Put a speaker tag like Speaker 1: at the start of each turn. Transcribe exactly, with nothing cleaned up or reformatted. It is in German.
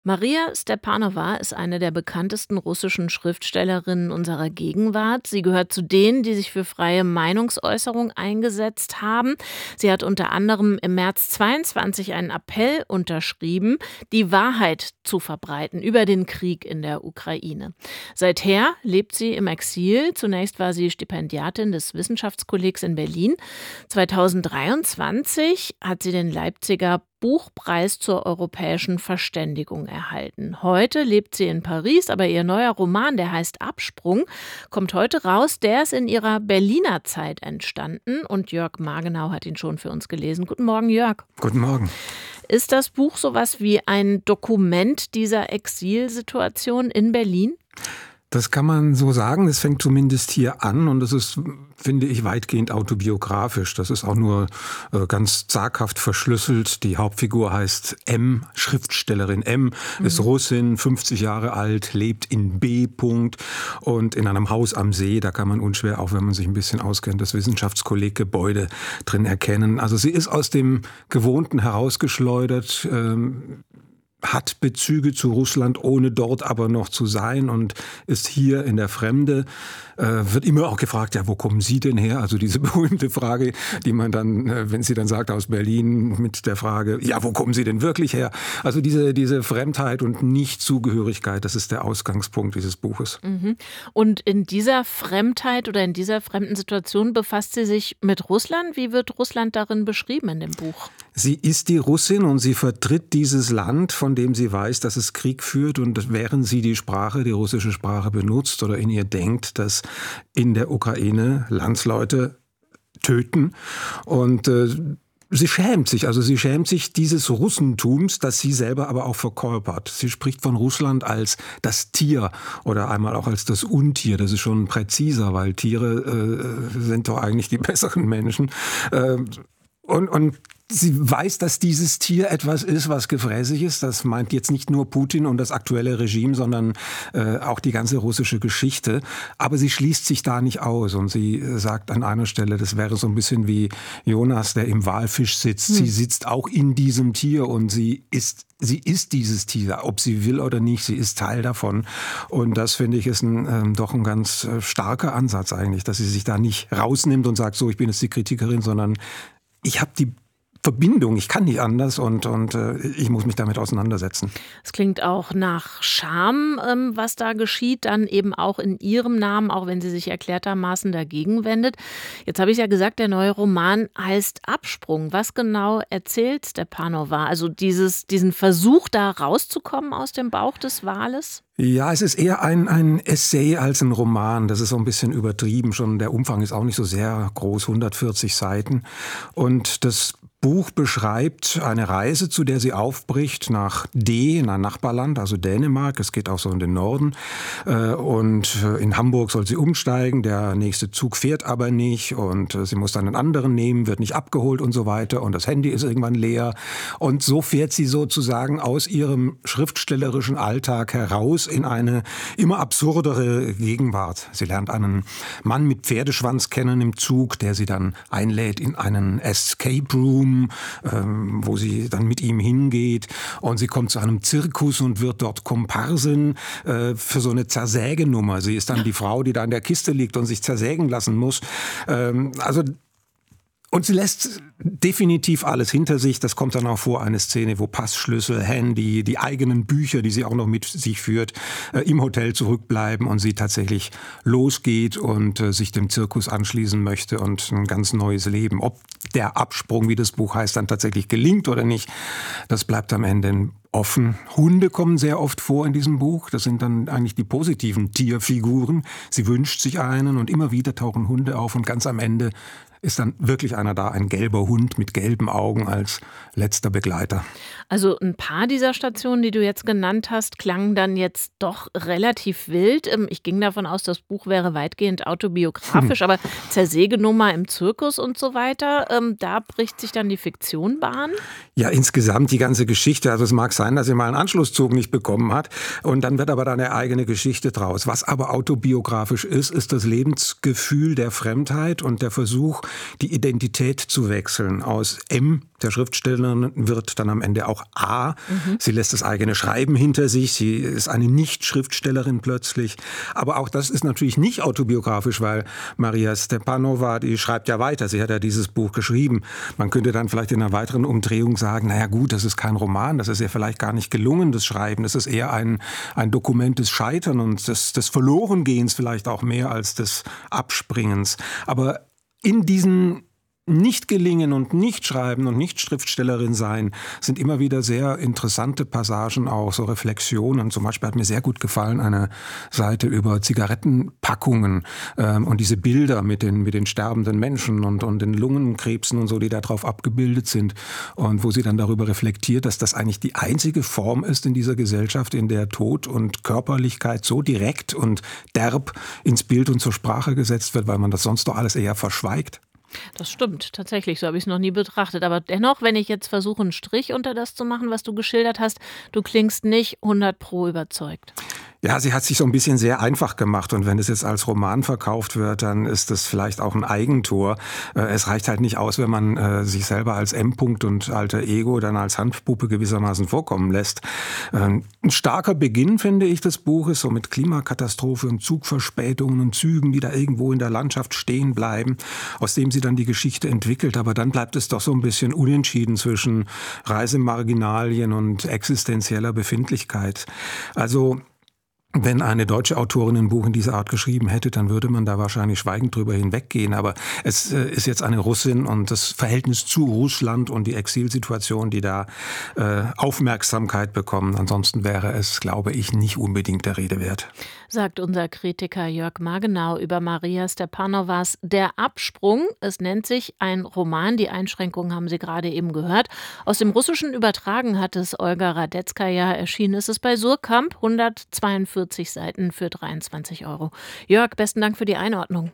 Speaker 1: Maria Stepanowa ist eine der bekanntesten russischen Schriftstellerinnen unserer Gegenwart. Sie gehört zu denen, die sich für freie Meinungsäußerung eingesetzt haben. Sie hat unter anderem im März zweiundzwanzig einen Appell unterschrieben, die Wahrheit zu verbreiten über den Krieg in der Ukraine. Seither lebt sie im Exil. Zunächst war sie Stipendiatin des Wissenschaftskollegs in Berlin. zweitausenddreiundzwanzig hat sie den Leipziger Buchpreis zur europäischen Verständigung erhalten. Heute lebt sie in Paris, aber ihr neuer Roman, der heißt Absprung, kommt heute raus. Der ist in ihrer Berliner Zeit entstanden und Jörg Margenau hat ihn schon für uns gelesen. Guten Morgen, Jörg.
Speaker 2: Guten Morgen.
Speaker 1: Ist das Buch sowas wie ein Dokument dieser Exilsituation in Berlin?
Speaker 2: Das kann man so sagen. Es fängt zumindest hier an und das ist, finde ich, weitgehend autobiografisch. Das ist auch nur äh, ganz zaghaft verschlüsselt. Die Hauptfigur heißt M, Schriftstellerin M, mhm. ist Russin, fünfzig Jahre alt, lebt in B. -Punkt und in einem Haus am See. Da kann man unschwer, auch wenn man sich ein bisschen auskennt, das Wissenschaftskolleggebäude drin erkennen. Also sie ist aus dem Gewohnten herausgeschleudert, ähm, hat Bezüge zu Russland, ohne dort aber noch zu sein und ist hier in der Fremde. Äh, wird immer auch gefragt, ja, wo kommen Sie denn her? Also diese berühmte Frage, die man dann, äh, wenn sie dann sagt, aus Berlin, mit der Frage, ja, wo kommen Sie denn wirklich her? Also diese, diese Fremdheit und Nichtzugehörigkeit, das ist der Ausgangspunkt dieses Buches.
Speaker 1: Mhm. Und in dieser Fremdheit oder in dieser fremden Situation befasst sie sich mit Russland. Wie wird Russland darin beschrieben in dem Buch?
Speaker 2: Sie ist die Russin und sie vertritt dieses Land, von dem sie weiß, dass es Krieg führt. Und während sie die Sprache, die russische Sprache benutzt oder in ihr denkt, dass in der Ukraine Landsleute töten. Und äh, sie schämt sich, also sie schämt sich dieses Russentums, das sie selber aber auch verkörpert. Sie spricht von Russland als das Tier oder einmal auch als das Untier. Das ist schon präziser, weil Tiere äh, sind doch eigentlich die besseren Menschen. Äh, und, und Sie weiß, dass dieses Tier etwas ist, was gefräßig ist. Das meint jetzt nicht nur Putin und das aktuelle Regime, sondern äh, auch die ganze russische Geschichte. Aber sie schließt sich da nicht aus. Und sie sagt an einer Stelle, das wäre so ein bisschen wie Jonas, der im Walfisch sitzt. Hm. Sie sitzt auch in diesem Tier und sie ist Sie ist dieses Tier, ob sie will oder nicht, sie ist Teil davon. Und das, finde ich, ist ein, ähm, doch ein ganz äh, starker Ansatz eigentlich, dass sie sich da nicht rausnimmt und sagt, so, ich bin jetzt die Kritikerin, sondern ich habe die Verbindung, ich kann nicht anders und, und äh, ich muss mich damit auseinandersetzen.
Speaker 1: Es klingt auch nach Scham, ähm, was da geschieht, dann eben auch in Ihrem Namen, auch wenn sie sich erklärtermaßen dagegen wendet. Jetzt habe ich ja gesagt, der neue Roman heißt Absprung. Was genau erzählt Stepanowa? Also dieses, diesen Versuch, da rauszukommen aus dem Bauch des Wales?
Speaker 2: Ja, es ist eher ein, ein Essay als ein Roman. Das ist so ein bisschen übertrieben. Schon der Umfang ist auch nicht so sehr groß, hundertvierzig Seiten. Und das Buch beschreibt eine Reise, zu der sie aufbricht nach D, in ein Nachbarland, also Dänemark. Es geht auch so in den Norden. Und in Hamburg soll sie umsteigen. Der nächste Zug fährt aber nicht. Und sie muss dann einen anderen nehmen, wird nicht abgeholt und so weiter. Und das Handy ist irgendwann leer. Und so fährt sie sozusagen aus ihrem schriftstellerischen Alltag heraus in eine immer absurdere Gegenwart. Sie lernt einen Mann mit Pferdeschwanz kennen im Zug, der sie dann einlädt in einen Escape Room, ähm, wo sie dann mit ihm hingeht. Und sie kommt zu einem Zirkus und wird dort Komparsin äh, für so eine Zersägenummer. Sie ist dann die Frau, die da in der Kiste liegt und sich zersägen lassen muss. Ähm, also Und sie lässt definitiv alles hinter sich. Das kommt dann auch vor, eine Szene, wo Passschlüssel, Handy, die eigenen Bücher, die sie auch noch mit sich führt, äh, im Hotel zurückbleiben und sie tatsächlich losgeht und äh, sich dem Zirkus anschließen möchte und ein ganz neues Leben. Ob der Absprung, wie das Buch heißt, dann tatsächlich gelingt oder nicht, das bleibt am Ende offen. Hunde kommen sehr oft vor in diesem Buch. Das sind dann eigentlich die positiven Tierfiguren. Sie wünscht sich einen und immer wieder tauchen Hunde auf und ganz am Ende ist dann wirklich einer da, ein gelber Hund mit gelben Augen als letzter Begleiter.
Speaker 1: Also ein paar dieser Stationen, die du jetzt genannt hast, klangen dann jetzt doch relativ wild. Ich ging davon aus, das Buch wäre weitgehend autobiografisch, aber Zersägenummer im Zirkus und so weiter, da bricht sich dann die Fiktion Bahn?
Speaker 2: Ja, insgesamt die ganze Geschichte. Also es mag sein, dass sie mal einen Anschlusszug nicht bekommen hat und dann wird aber dann eine eigene Geschichte draus. Was aber autobiografisch ist, ist das Lebensgefühl der Fremdheit und der Versuch, die Identität zu wechseln. Aus M, der Schriftstellerin, wird dann am Ende auch A. Mhm. Sie lässt das eigene Schreiben hinter sich. Sie ist eine Nicht-Schriftstellerin plötzlich. Aber auch das ist natürlich nicht autobiografisch, weil Maria Stepanova, die schreibt ja weiter. Sie hat ja dieses Buch geschrieben. Man könnte dann vielleicht in einer weiteren Umdrehung sagen, naja gut, das ist kein Roman, das ist ihr vielleicht gar nicht gelungen, das Schreiben. Das ist eher ein, ein Dokument des Scheitern und des, des Verlorengehens vielleicht auch mehr als des Abspringens. Aber in diesen Nicht-Gelingen und Nicht-Schreiben und Nicht-Schriftstellerin sein sind immer wieder sehr interessante Passagen, auch so Reflexionen. Zum Beispiel hat mir sehr gut gefallen eine Seite über Zigarettenpackungen ähm, und diese Bilder mit den, mit den sterbenden Menschen und, und den Lungenkrebsen und so, die da drauf abgebildet sind. Und wo sie dann darüber reflektiert, dass das eigentlich die einzige Form ist in dieser Gesellschaft, in der Tod und Körperlichkeit so direkt und derb ins Bild und zur Sprache gesetzt wird, weil man das sonst doch alles eher verschweigt.
Speaker 1: Das stimmt, tatsächlich, so habe ich es noch nie betrachtet. Aber dennoch, wenn ich jetzt versuche, einen Strich unter das zu machen, was du geschildert hast, du klingst nicht hundert Pro überzeugt.
Speaker 2: Ja, sie hat sich so ein bisschen sehr einfach gemacht und wenn es jetzt als Roman verkauft wird, dann ist das vielleicht auch ein Eigentor. Es reicht halt nicht aus, wenn man sich selber als M-Punkt und alter Ego dann als Handpuppe gewissermaßen vorkommen lässt. Ein starker Beginn, finde ich, des Buches, so mit Klimakatastrophe und Zugverspätungen und Zügen, die da irgendwo in der Landschaft stehen bleiben, aus dem sie dann die Geschichte entwickelt. Aber dann bleibt es doch so ein bisschen unentschieden zwischen Reisemarginalien und existenzieller Befindlichkeit. Also wenn eine deutsche Autorin ein Buch in dieser Art geschrieben hätte, dann würde man da wahrscheinlich schweigend drüber hinweggehen. Aber es äh, ist jetzt eine Russin und das Verhältnis zu Russland und die Exilsituation, die da äh, Aufmerksamkeit bekommen. Ansonsten wäre es, glaube ich, nicht unbedingt der Rede wert.
Speaker 1: Sagt unser Kritiker Jörg Margenau über Maria Stepanovas Der Absprung. Es nennt sich ein Roman. Die Einschränkungen haben Sie gerade eben gehört. Aus dem Russischen übertragen hat es Olga Radetzkaja. Erschienen ist es bei Surkamp. hundertzweiundvierzig Seiten für dreiundzwanzig Euro. Jörg, besten Dank für die Einordnung.